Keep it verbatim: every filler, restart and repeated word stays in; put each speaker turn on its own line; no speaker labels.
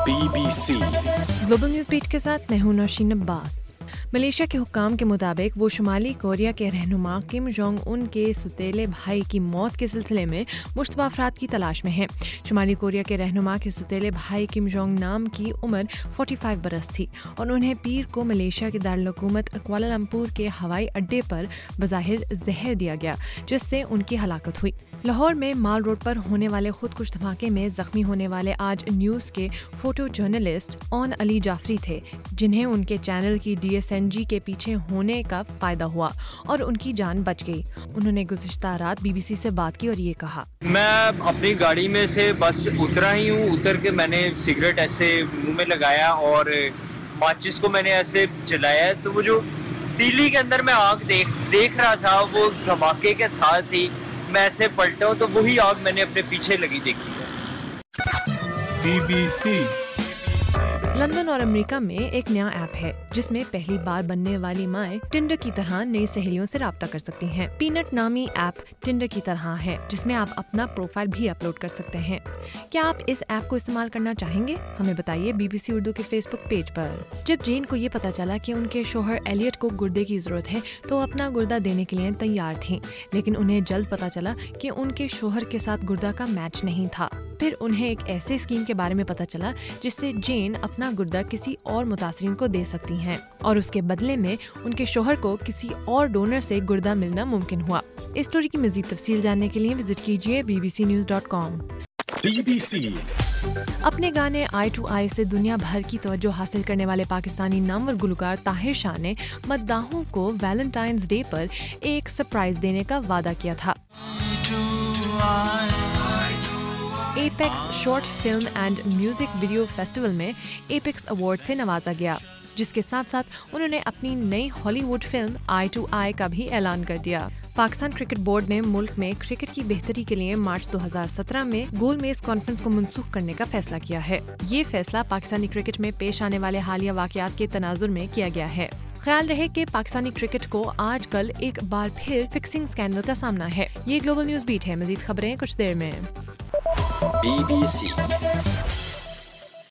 Be B C
global news beat کے ساتھ میں ہوں نوشین عباس۔ ملیشیا کے حکام کے مطابق وہ شمالی کوریا کے رہنما کم جونگ ان کے ستیلے بھائی کی موت کے سلسلے میں مشتبہ افراد کی تلاش میں ہیں۔ شمالی کوریا کے رہنما کے ستیلے بھائی کم جونگ نام کی عمر پینتالیس برس تھی اور انہیں پیر کو ملیشیا کے دارالحکومت کوالالمپور کے ہوائی اڈے پر بظاہر زہر دیا گیا، جس سے ان کی ہلاکت ہوئی۔ لاہور میں مال روڈ پر ہونے والے خودکش دھماکے میں زخمی ہونے والے آج نیوز کے فوٹو جرنلسٹ اون علی جعفری تھے، جنہیں ان کے چینل کی ڈی ایس این جی کے پیچھے ہونے کا فائدہ ہوا اور ان کی جان بچ گئی۔ انہوں نے گزشتہ رات بی بی سی سے بات کی اور یہ کہا:
میں اپنی گاڑی میں سے بس اترا ہی ہوں، اتر کے میں نے سگریٹ ایسے منہ میں لگایا اور ماچس کو میں نے ایسے جلایا، تو وہ جو تیلی کے اندر میں آگ دیکھ دیکھ رہا تھا وہ دھماکے کے ساتھ تھی، میں ایسے پلٹا ہوں تو وہی آگ میں نے اپنے پیچھے لگی دیکھی ہے۔
بی بی سی
لندن اور امریکہ میں ایک نیا ایپ ہے جس میں پہلی بار بننے والی مائیں ٹنڈر کی طرح نئی سہیلیوں سے رابطہ کر سکتی ہیں۔ پینٹ نامی ایپ ٹنڈر کی طرح ہے جس میں آپ اپنا پروفائل بھی اپلوڈ کر سکتے ہیں۔ کیا آپ اس ایپ کو استعمال کرنا چاہیں گے؟ ہمیں بتائیے بی بی سی اردو کے فیس بک پیج پر۔ جب جین کو یہ پتا چلا کہ ان کے شوہر ایلیٹ کو گردے کی ضرورت ہے تو وہ اپنا گردہ دینے کے لیے تیار تھیں، لیکن انہیں جلد پتا چلا کہ ان کے شوہر کے ساتھ گردہ کا میچ نہیں تھا۔ پھر انہیں ایک ایسے اسکیم کے بارے میں پتا چلا جس سے جین اپنا گردہ کسی اور متاثرین کو دے سکتی ہیں اور اس کے بدلے میں ان کے شوہر کو کسی اور ڈونر سے گردہ ملنا ممکن ہوا۔ اس اسٹوری کی مزید تفصیل جاننے کے لیے وزٹ کیجیے B B C news dot com.
B B C
اپنے گانے آئی ٹو آئی سے دنیا بھر کی توجہ حاصل کرنے والے پاکستانی نامور گلوکار طاہر شاہ نے مداحوں کو ویلنٹائنز ڈے پر ایک سرپرائز دینے کا وعدہ کیا تھا۔ Apex short film and music video festival میں ایپیکس ایوارڈ سے نوازا گیا، جس کے ساتھ ساتھ انہوں نے اپنی نئی Hollywood film eye to eye کا بھی اعلان کر دیا۔ پاکستان کرکٹ بورڈ نے ملک میں کرکٹ کی بہتری کے لیے مارچ دو ہزار سترہ میں گول میز کانفرنس کو منسوخ کرنے کا فیصلہ کیا ہے۔ یہ فیصلہ پاکستانی کرکٹ میں پیش آنے والے حالیہ واقعات کے تناظر میں کیا گیا ہے۔ خیال رہے کہ پاکستانی کرکٹ کو آج کل ایک بار پھر فکسنگ اسکینڈل کا سامنا ہے۔ یہ گلوبل نیوز بیٹ ہے، مزید خبریں کچھ دیر میں۔
Be B C